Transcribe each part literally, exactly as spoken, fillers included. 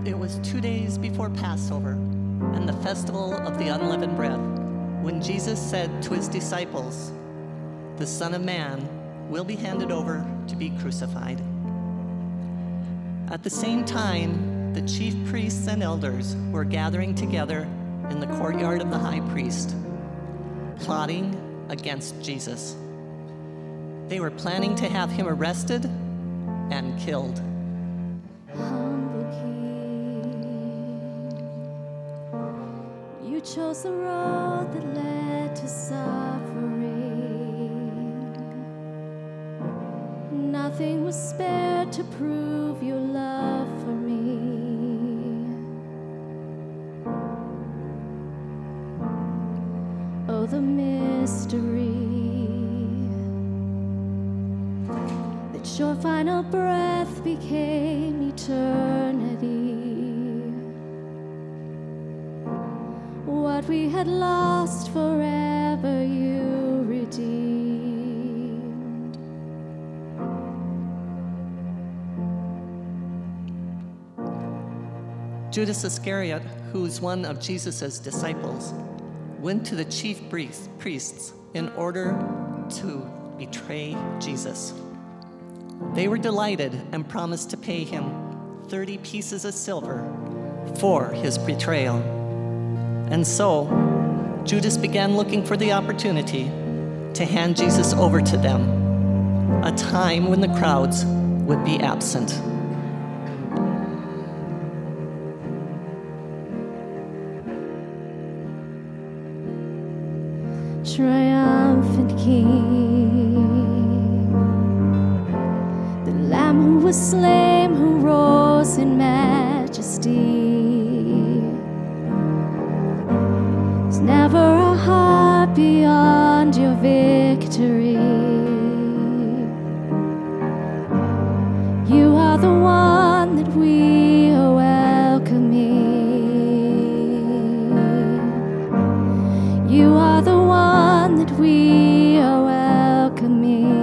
It was two days before Passover and the festival of the unleavened bread, when Jesus said to his disciples, "The Son of Man will be handed over to be crucified." At the same time, the chief priests and elders were gathering together in the courtyard of the high priest, plotting against Jesus. They were planning to have him arrested and killed. Humble King, you chose the road that led to suffering. Nothing was spared to prove your love for me. Oh, the mystery that your final breath became eternity. What we had lost forever you redeemed. Judas Iscariot, who was one of Jesus' disciples, went to the chief priests in order to betray Jesus. They were delighted and promised to pay him thirty pieces of silver for his betrayal. And so, Judas began looking for the opportunity to hand Jesus over to them, a time when the crowds would be absent. Triumphant King, the Lamb who was slain, who rose in majesty. There's never a heart beyond your victory. You are the one that we are welcoming. You are the one that we are welcoming.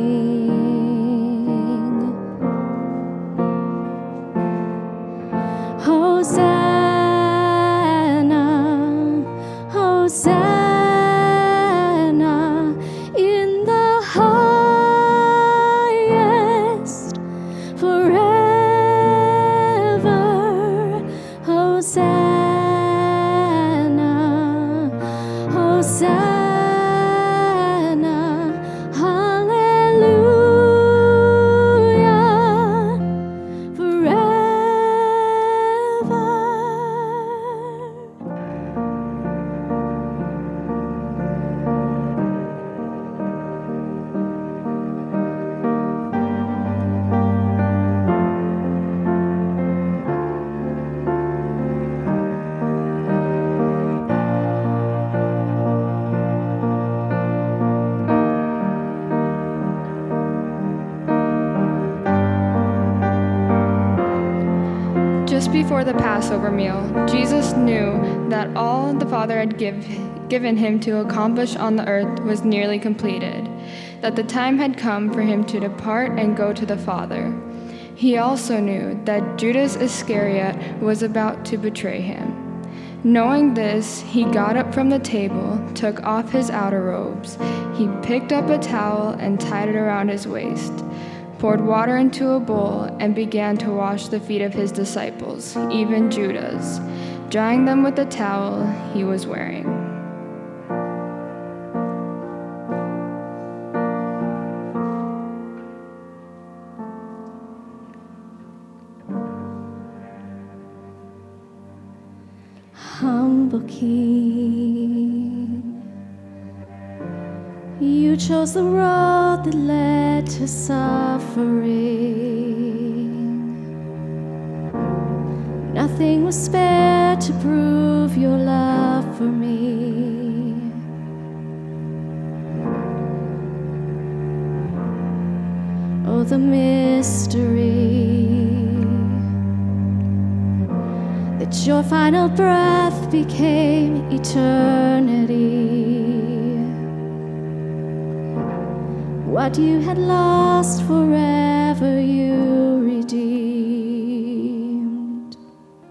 Hosanna, Hosanna in the highest forever. Hosanna, Hosanna. Just before the Passover meal, Jesus knew that all the Father had give, given him to accomplish on the earth was nearly completed, that the time had come for him to depart and go to the Father. He also knew that Judas Iscariot was about to betray him. Knowing this, he got up from the table, took off his outer robes. He picked up a towel and tied it around his waist, poured water into a bowl, and began to wash the feet of his disciples, even Judas, drying them with the towel he was wearing. Humble King, you chose the road that led to suffering. Nothing was spared to prove your love for me. Oh, the mystery that your final breath became eternity. What you had lost forever you redeemed.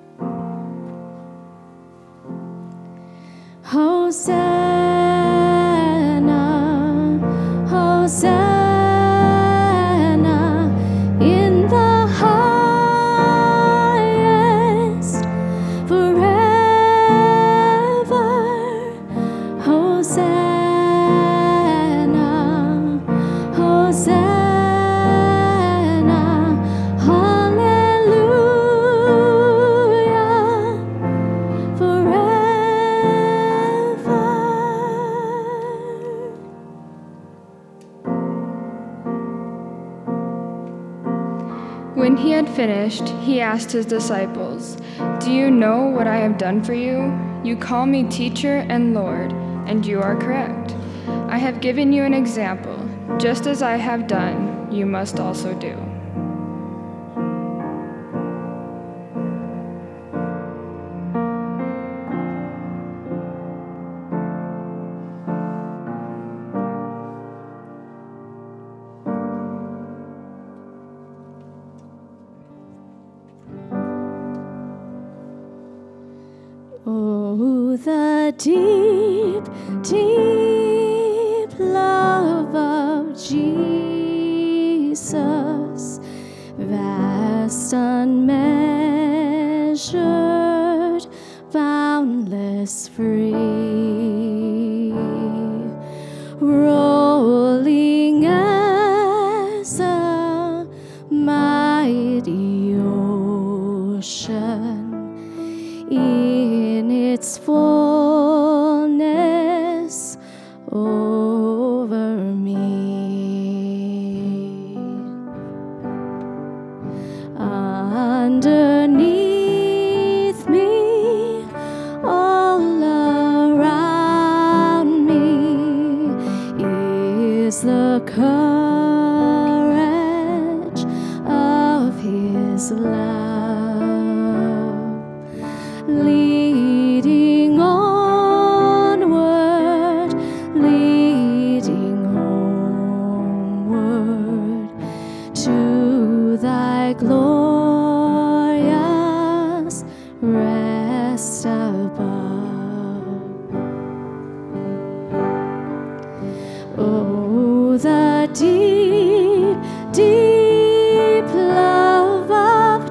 finished, he asked his disciples, "Do you know what I have done for you? You call me teacher and Lord, and you are correct. I have given you an example. Just as I have done, you must also do." Oh, the deep, deep love of Jesus, vast, unmeasured, boundless, free, rolling as a mighty ocean in its fullness over me. Underneath me, all around me, is the courage of His love, leading onward, leading homeward to thy glorious rest above. Oh, the deep, deep love of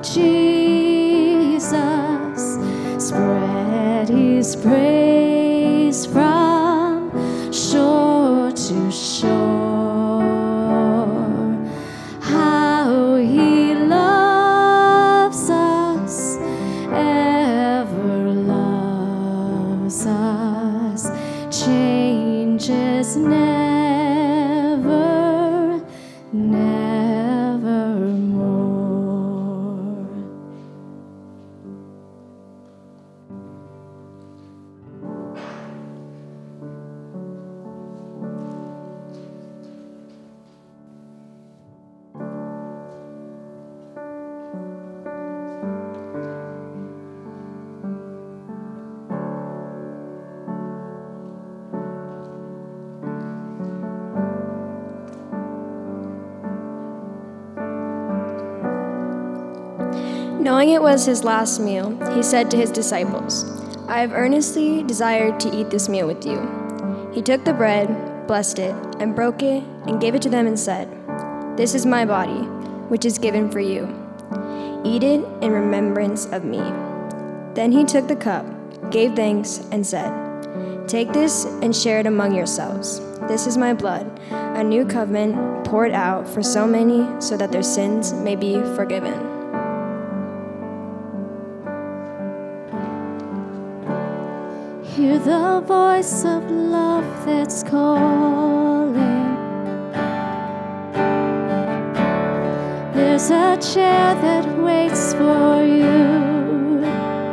Jesus, spread His praise from shore to shore. How He loves us, ever loves us, changes never, nevermore. Knowing it was his last meal, he said to his disciples, "I have earnestly desired to eat this meal with you." He took the bread, blessed it, and broke it, and gave it to them and said, "This is my body, which is given for you. Eat it in remembrance of me." Then he took the cup, gave thanks, and said, "Take this and share it among yourselves. This is my blood, a new covenant poured out for so many so that their sins may be forgiven." Hear the voice of love that's calling. There's a chair that waits for you,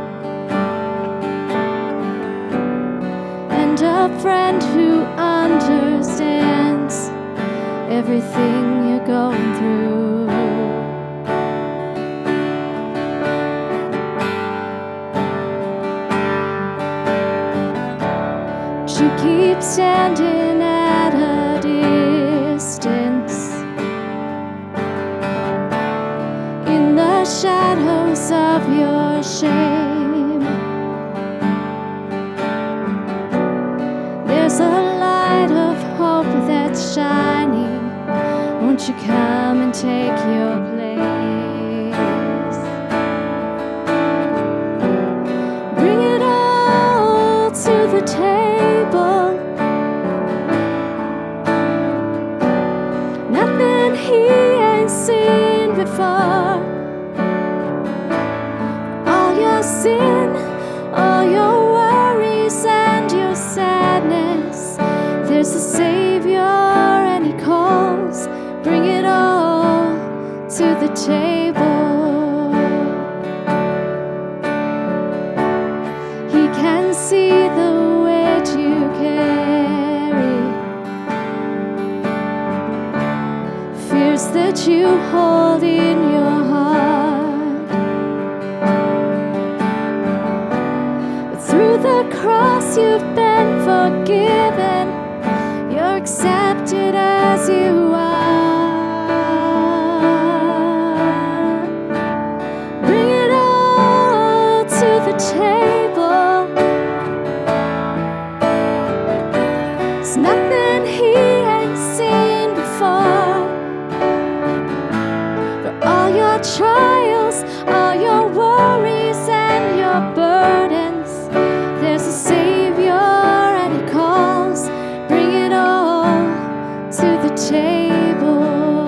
and a friend who understands everything you're going through. You keep standing at a distance in the shadows of your shame. There's a light of hope that's shining. Won't you come and take your place? Bring it all to the table. Nothing he ain't seen before. All your sin, all your worries and your sadness, there's a Savior and He calls. Bring it all to the table. you hold in your heart. But through the cross you've been forgiven. You're accepted as you are. Bring it all to the table. There's nothing he ain't seen before. For all your trials, all your worries and your burdens, there's a Savior and he calls. Bring it all to the table.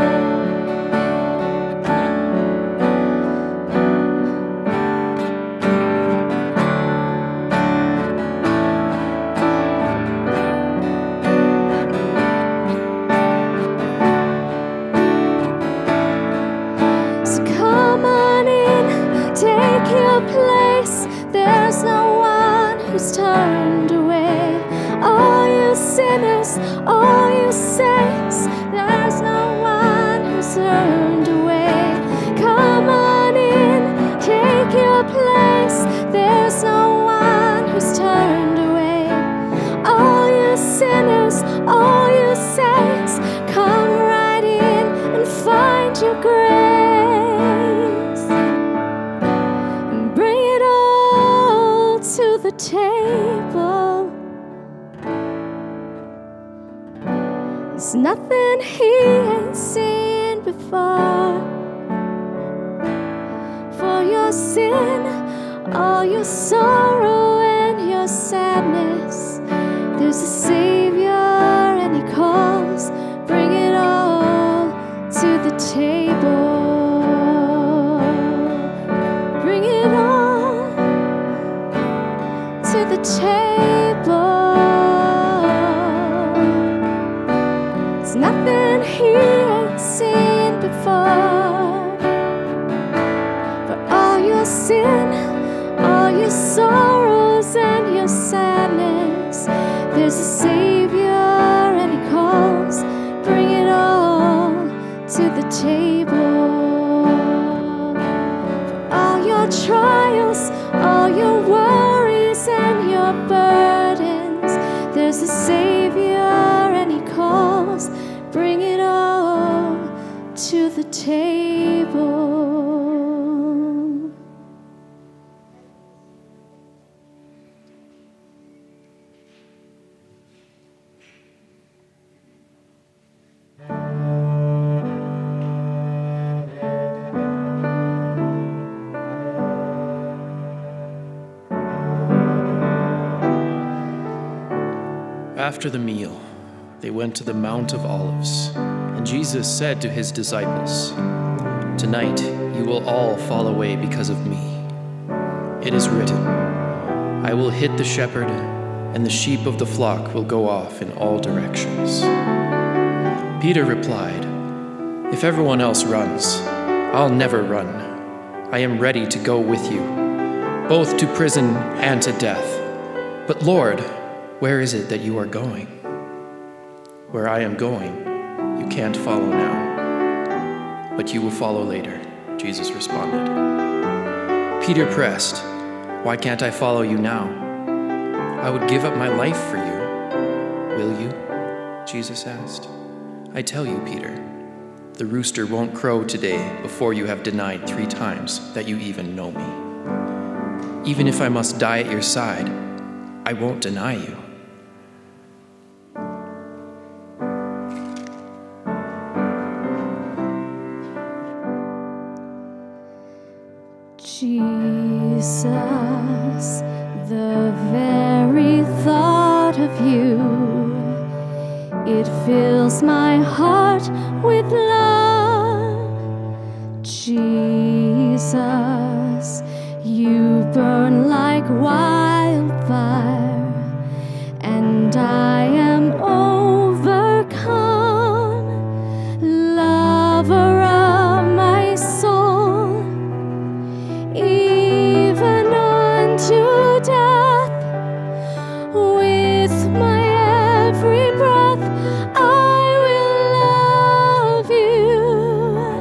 So come on in, take your place. There's no one who's turned away. All you sinners, all you saints, there's no one who's turned away. Come on in, take your place. There's no one who's turned away. All you sinners, all you saints, come right in and find your grace. And bring it all to the table. There's nothing he ain't seen before. For your sin, all your sorrow and your sadness, there's a Savior and he calls. Bring it all to the table. Bring it all to the table. There's nothing he ain't seen before. For all your sin, all your sorrows and your sadness, there's a Savior and he calls. Bring it all to the table. For all your trials, all your worries and your burdens, there's a Savior and he calls. Bring it all to the table. After the meal, they went to the Mount of Olives, and Jesus said to his disciples, "Tonight you will all fall away because of me. It is written, I will hit the shepherd, and the sheep of the flock will go off in all directions." Peter replied, "If everyone else runs, I'll never run. I am ready to go with you, both to prison and to death. But Lord, where is it that you are going?" "Where I am going, you can't follow now, but you will follow later," Jesus responded. Peter pressed, "Why can't I follow you now? I would give up my life for you." "Will you?" Jesus asked. "I tell you, Peter, the rooster won't crow today before you have denied three times that you even know me. Even if I must die at your side, I won't deny you." Jesus, the very thought of you, it fills my heart with love. Jesus, you burn like wildfire, and I am overcome. Lover of my soul, even unto death, with my every breath I will love you.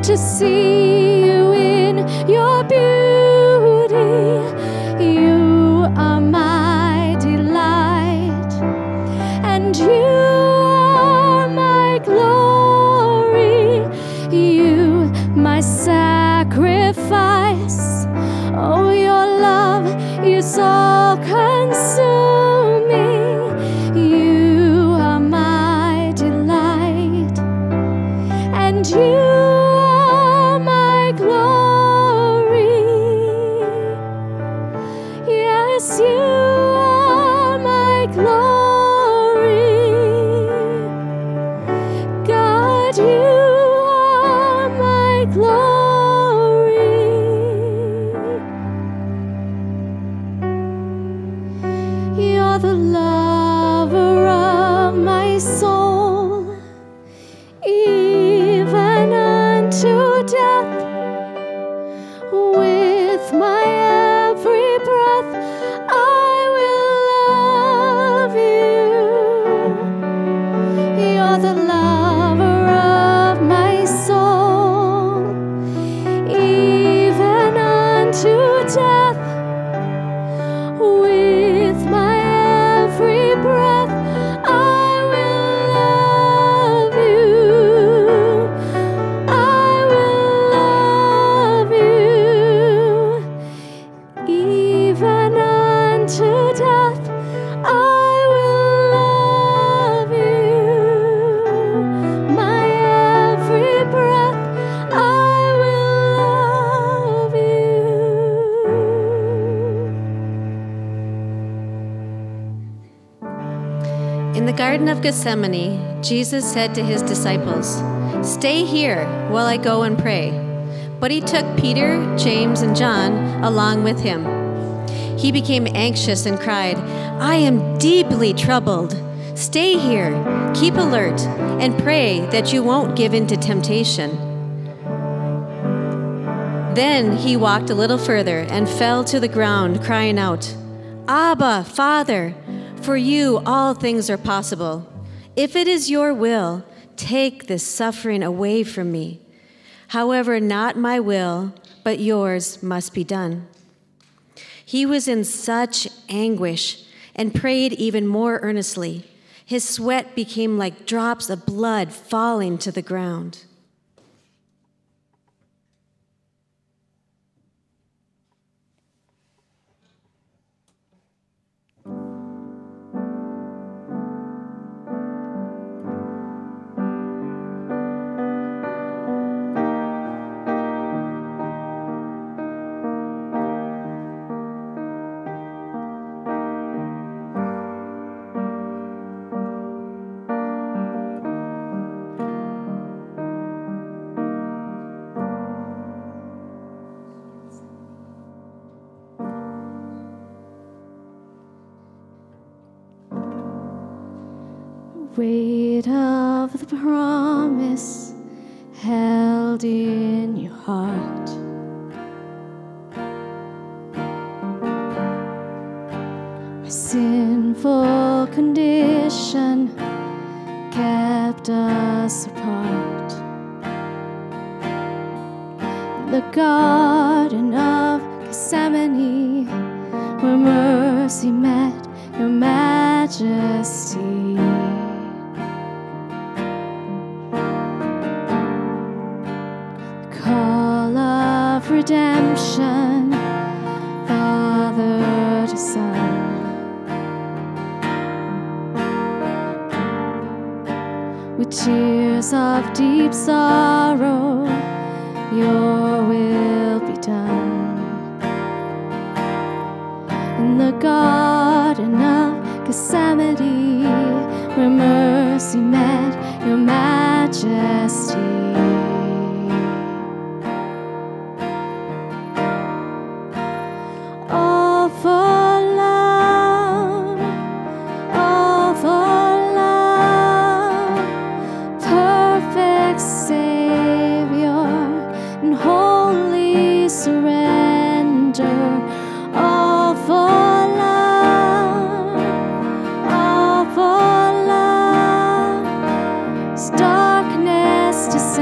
to see you in your beauty. You are my delight, and you are my glory. You, my sacrifice. Oh, your love is all consuming. You are my delight, and you are my glory. Yes, you are my glory. God, you are my glory. You're the lover of my soul, even unto death. With my every breath, I will love you. You're the lover of my soul, even unto death. With my every breath, I will love you. I will love you. Even unto death, I will love you. My every breath, I will love you. In the Garden of Gethsemane, Jesus said to his disciples, "Stay here while I go and pray." But he took Peter, James, and John along with him. He became anxious and cried, "I am deeply troubled. Stay here, keep alert, and pray that you won't give in to temptation." Then he walked a little further and fell to the ground, crying out, "Abba, Father, for you all things are possible. If it is your will, take this suffering away from me. However, not my will, but yours must be done." He was in such anguish and prayed even more earnestly. His sweat became like drops of blood falling to the ground. Weight of the promise held in your heart. My sinful condition kept us apart. The Garden of Gethsemane, where mercy met your majesty. Call of redemption, Father to Son. With tears of deep sorrow, your will be done. In the Garden of Gethsemane, where mercy met your majesty. All for love, all for love, perfect Savior and holy surrender. All for love, all for love, as darkness descends.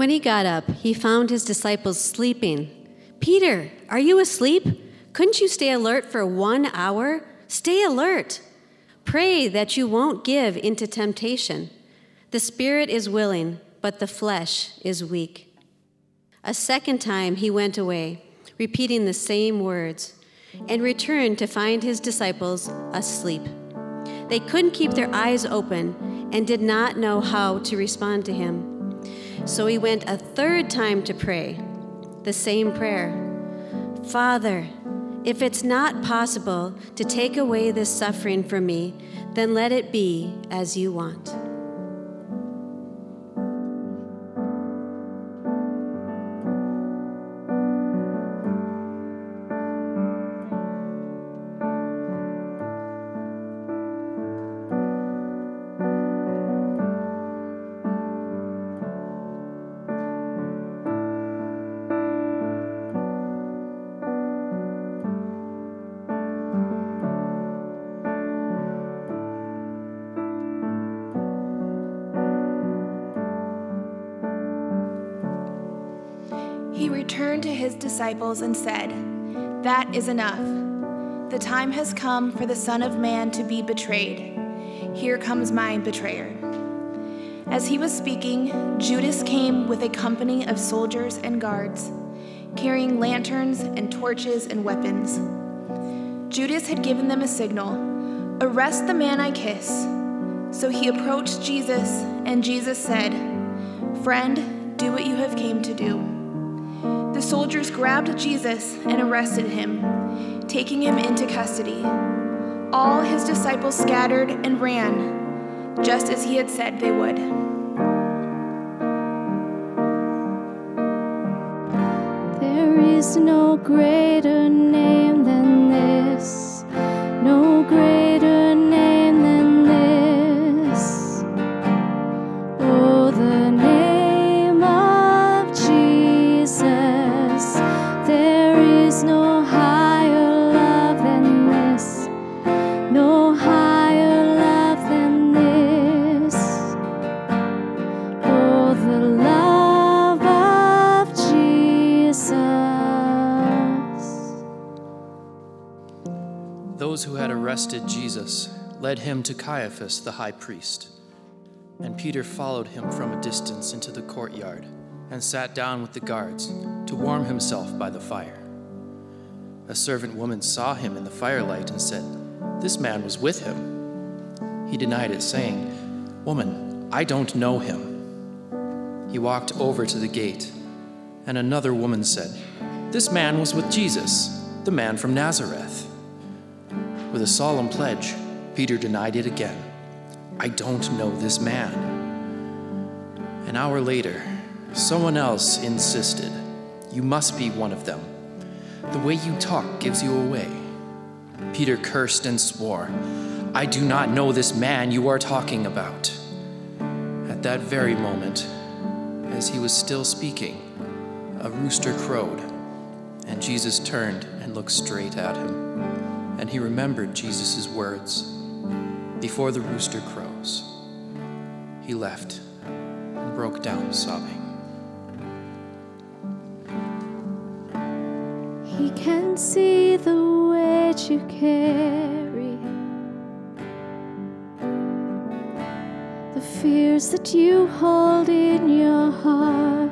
When he got up, he found his disciples sleeping. "Peter, are you asleep? Couldn't you stay alert for one hour? Stay alert. Pray that you won't give into temptation. The spirit is willing, but the flesh is weak." A second time he went away, repeating the same words, and returned to find his disciples asleep. They couldn't keep their eyes open and did not know how to respond to him. So he went a third time to pray, the same prayer. "Father, if it's not possible to take away this suffering from me, then let it be as you want." He returned to his disciples and said, "That is enough. The time has come for the Son of Man to be betrayed. Here comes my betrayer." As he was speaking, Judas came with a company of soldiers and guards, carrying lanterns and torches and weapons. Judas had given them a signal, "Arrest the man I kiss." So he approached Jesus, and Jesus said, "Friend, do what you have came to do." The soldiers grabbed Jesus and arrested him, taking him into custody. All his disciples scattered and ran, just as he had said they would. There is no greater name than this, no greater name than this. Oh, the name of Jesus. There is no higher love than this, no higher love than this. Oh, the love of Jesus. Those who had arrested Jesus led him to Caiaphas, the high priest. And Peter followed him from a distance into the courtyard and sat down with the guards to warm himself by the fire. A servant woman saw him in the firelight and said, "This man was with him." He denied it, saying, "Woman, I don't know him." He walked over to the gate, and another woman said, "This man was with Jesus, the man from Nazareth." With a solemn pledge, Peter denied it again. "I don't know this man." An hour later, someone else insisted, "You must be one of them. The way you talk gives you away." Peter cursed and swore, "I do not know this man you are talking about." At that very moment, as he was still speaking, a rooster crowed, and Jesus turned and looked straight at him. And he remembered Jesus' words, "Before the rooster crows." He left and broke down sobbing. He can see the weight you carry, the fears that you hold in your heart.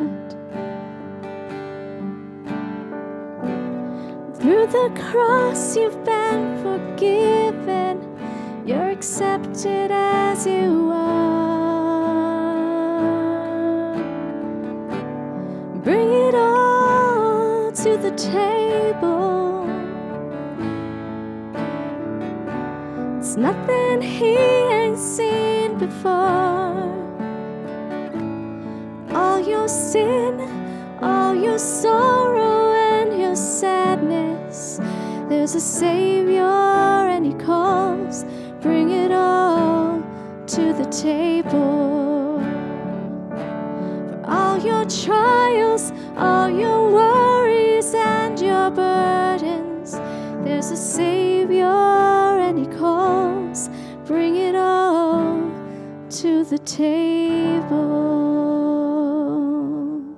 Through the cross you've been forgiven, you're accepted as you are. Bring it all to the table. It's nothing he ain't seen before. All your sin, all your sorrow and your sadness, there's a Savior and he calls. Bring it all to the table. For all your trials, all your worries and your burdens, there's a Savior and he calls. Bring it all to the table.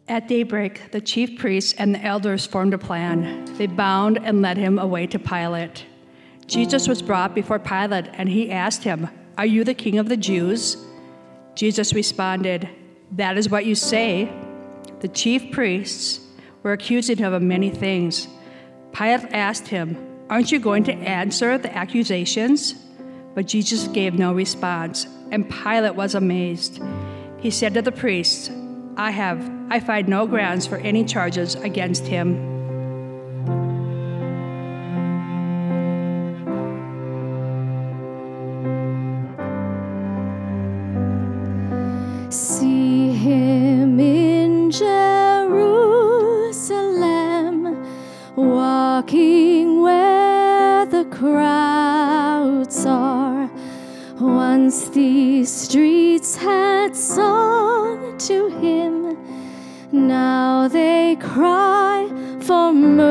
At daybreak, the chief priests and the elders formed a plan. They bound and led him away to Pilate. Jesus was brought before Pilate, and he asked him, "Are you the king of the Jews?" Jesus responded, "That is what you say." The chief priests were accusing him of many things. Pilate asked him, "Aren't you going to answer the accusations?" But Jesus gave no response, and Pilate was amazed. He said to the priests, I have, I find no grounds for any charges against him. See him in Jerusalem, walking where the crowds are. Once these streets had sung to him, now they cry for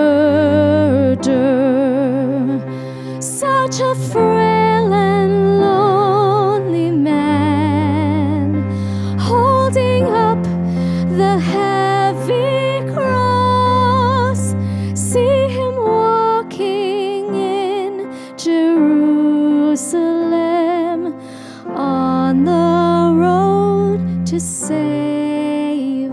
murder. Such a frail and lonely man, holding up the heavy cross. See him walking in Jerusalem, on the road to save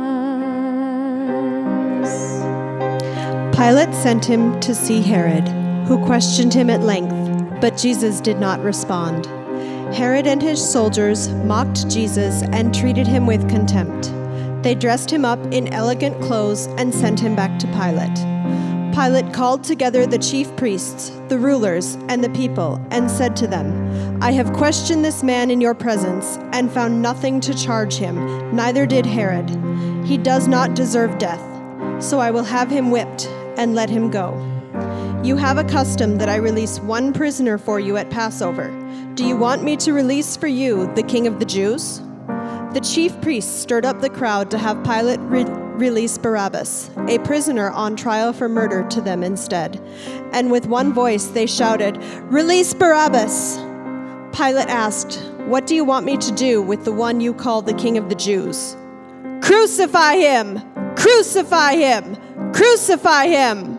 us. Pilate sent him to see Herod, who questioned him at length, but Jesus did not respond. Herod and his soldiers mocked Jesus and treated him with contempt. They dressed him up in elegant clothes and sent him back to Pilate. Pilate called together the chief priests, the rulers, and the people, and said to them, I have questioned this man in your presence, and found nothing to charge him, neither did Herod. He does not deserve death, so I will have him whipped and let him go. You have a custom that I release one prisoner for you at Passover. Do you want me to release for you the King of the Jews? The chief priests stirred up the crowd to have Pilate re- release Barabbas, a prisoner on trial for murder, to them instead. And with one voice they shouted, Release Barabbas! Pilate asked, What do you want me to do with the one you call the King of the Jews? Crucify him! Crucify him! Crucify him!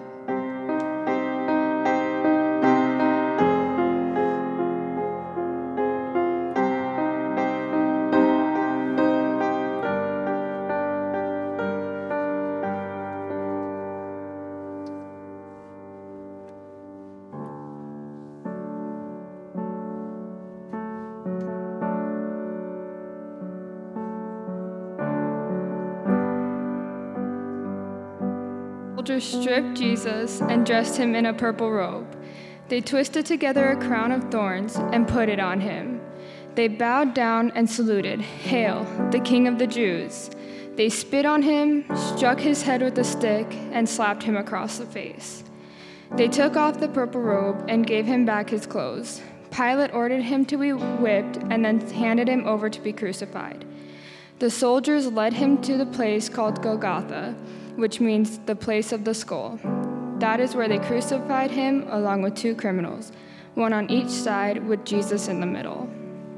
Soldiers stripped Jesus and dressed him in a purple robe. They twisted together a crown of thorns and put it on him. They bowed down and saluted, Hail, the King of the Jews. They spit on him, struck his head with a stick, and slapped him across the face. They took off the purple robe and gave him back his clothes. Pilate ordered him to be whipped and then handed him over to be crucified. The soldiers led him to the place called Golgotha, which means the place of the skull. That is where they crucified him along with two criminals, one on each side with Jesus in the middle.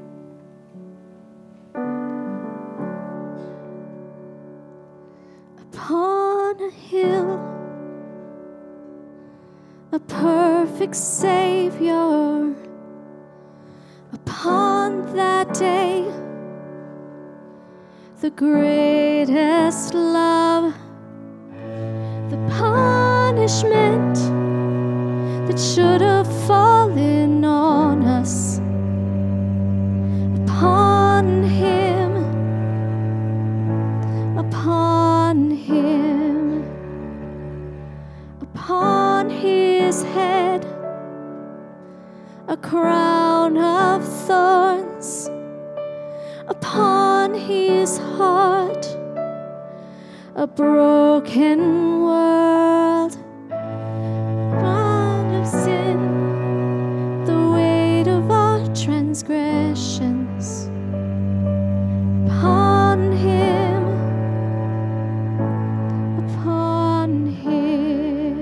Upon a hill, a perfect Savior, upon that day, the greatest love, the punishment that should have fallen on us, upon him, upon him, upon his head, a crown of thorns, upon his heart, a broken world, bond of sin, the weight of our transgressions, upon him, upon him.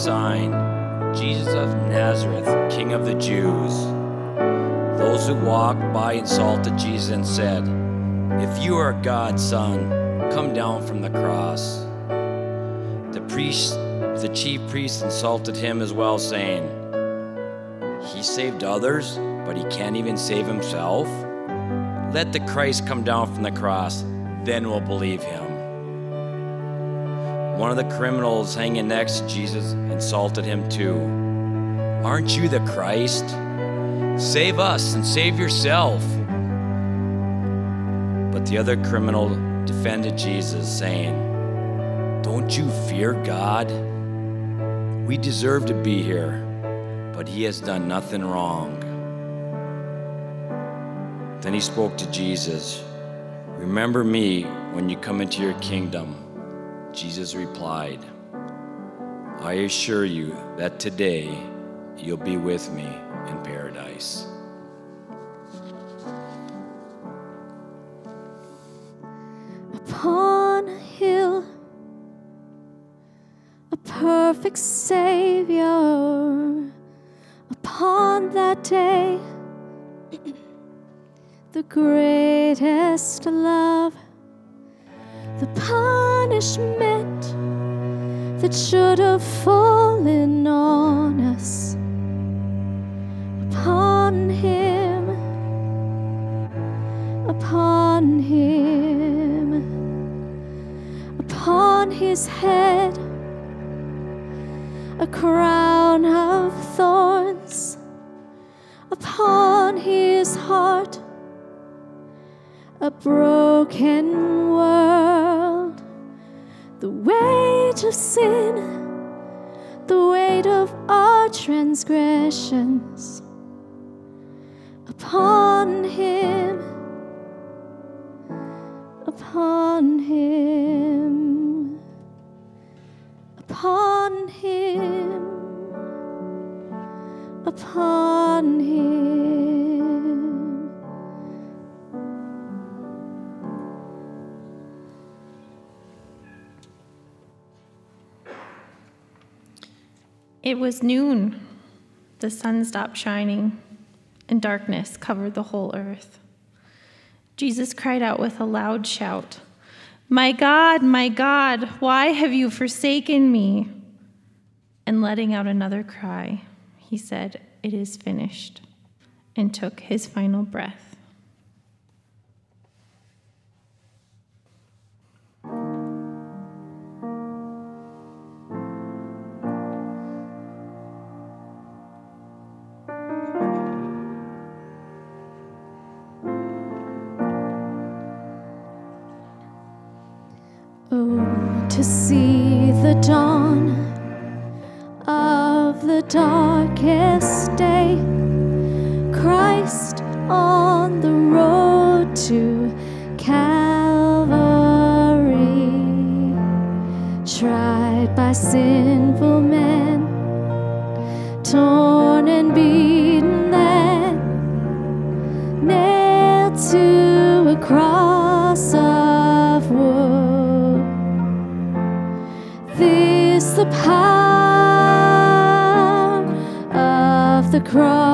sign, Jesus of Nazareth, King of the Jews. Those who walked by insulted Jesus and said, "If you are God's son, come down from the cross." The priest, the chief priests insulted him as well, saying, "He saved others, but he can't even save himself. Let the Christ come down from the cross, then we'll believe him." One of the criminals hanging next to Jesus insulted him too. "Aren't you the Christ? Save us and save yourself." But the other criminal defended Jesus, saying, "Don't you fear God? We deserve to be here, but he has done nothing wrong." Then he spoke to Jesus. "Remember me when you come into your kingdom." Jesus replied, "I assure you that today you'll be with me in paradise." Upon a hill, a perfect Savior, upon that day, the greatest love, the punishment that should have fallen on us, upon him, upon him, upon his head, a crown of thorns, upon his heart, a broken world, the weight of sin, the weight of our transgressions, upon him, upon him, upon him, upon him. It was noon. The sun stopped shining, and darkness covered the whole earth. Jesus cried out with a loud shout, "My God, my God, why have you forsaken me?" And letting out another cry, he said, "It is finished," and took his final breath. Oh, to see the dawn of the darkest day, Christ on the road to Calvary, tried by sinful men, torn and beaten, then nailed to a cross of wood. This the power of the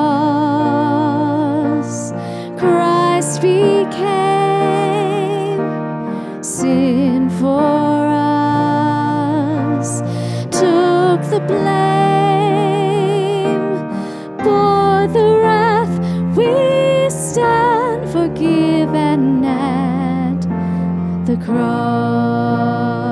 cross. Christ became sin for us, took the blame, bore the wrath. We stand forgiven at the cross.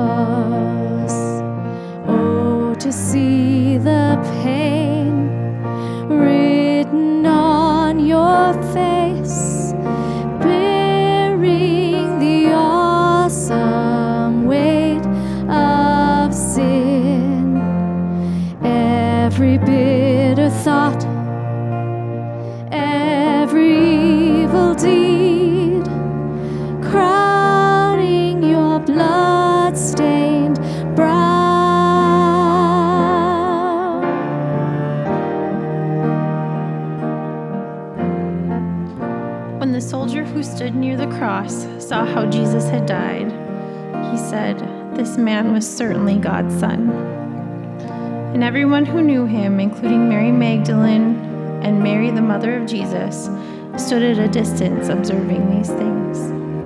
To see the pain written on your face, bearing the awesome weight of sin, every bitter thought, every evil deed, crowning your blood-stained brow. When the soldier who stood near the cross saw how Jesus had died, he said, "This man was certainly God's son." And everyone who knew him, including Mary Magdalene and Mary, the mother of Jesus, stood at a distance observing these things.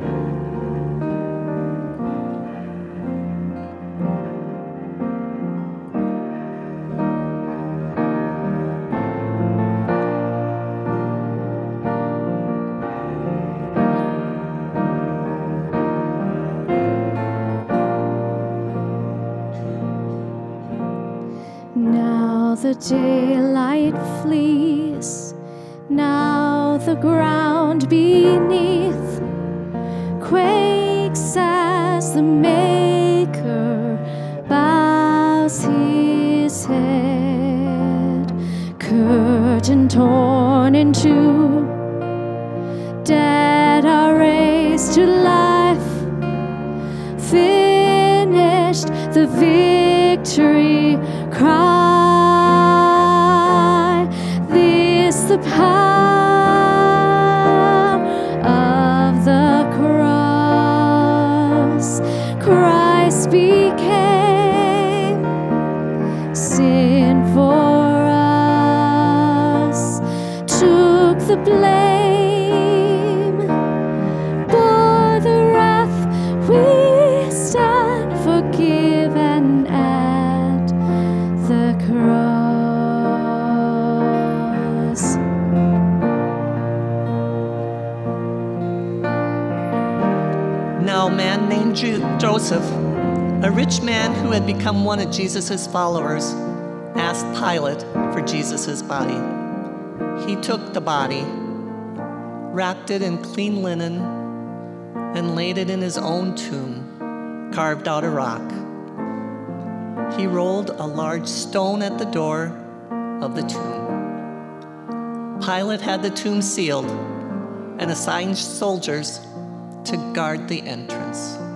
Now the daylight flees, now the ground beneath quakes as the Maker bows his head. Curtain torn in two, dead are raised to life, finished the victory cry. This the power of the cross. Christ became sin for us, took the blame, bore the wrath. We stand forgiven at the cross. Now a man named Ju- Joseph, a rich man who had become one of Jesus' followers, asked Pilate for Jesus' body. He took the body, wrapped it in clean linen, and laid it in his own tomb, carved out of rock. He rolled a large stone at the door of the tomb. Pilate had the tomb sealed and assigned soldiers to guard the entrance.